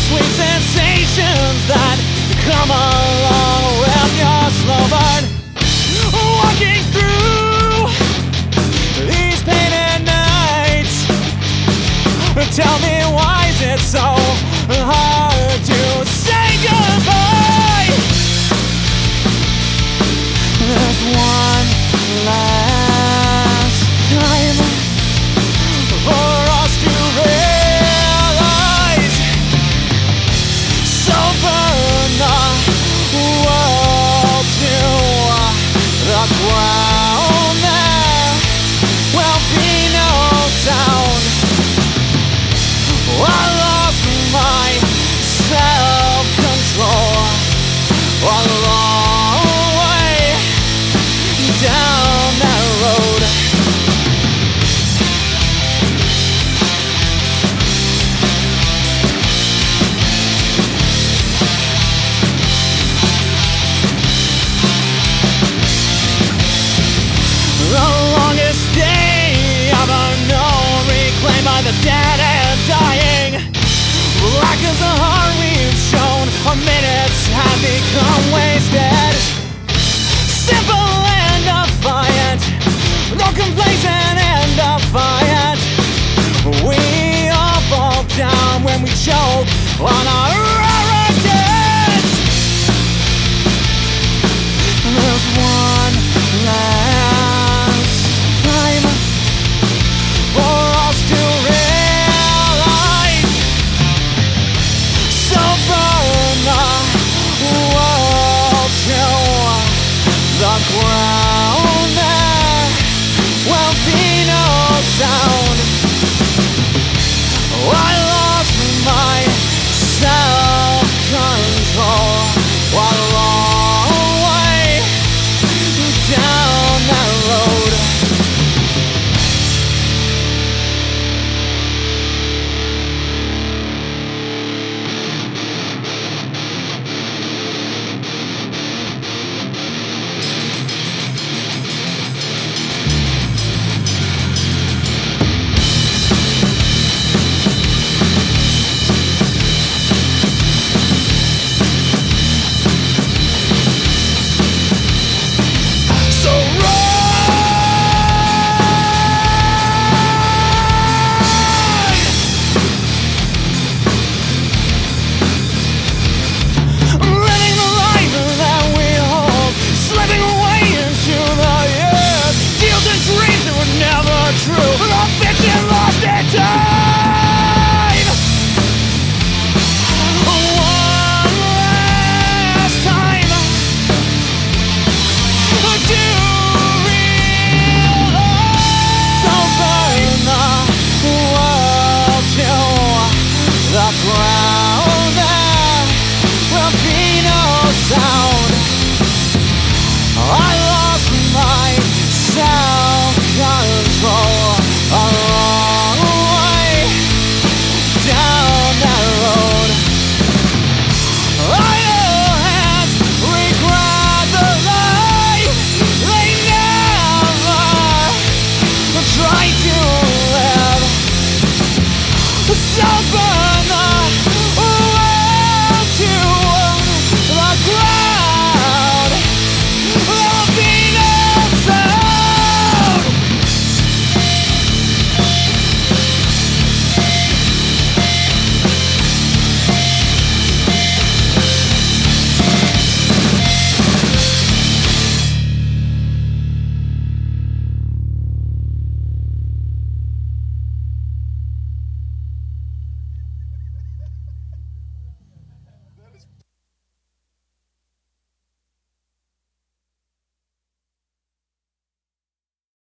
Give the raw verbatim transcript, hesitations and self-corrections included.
sweet sensations that come along with your slow burn. Walking through these painted nights, tell me, why is it so hard to say goodbye? There's one last time for us to realize, so burn the world to the ground. There will be no sound. I lost my self-control all along way down that road. The longest day ever known, reclaimed by the dead and dying. Black as the heart we've shown, our minutes have become wasted. Simple and defiant, no complacent and defiant. We all fall down when we choke on our arrogance. There's one last time for us to realize, so burn the world to the ground.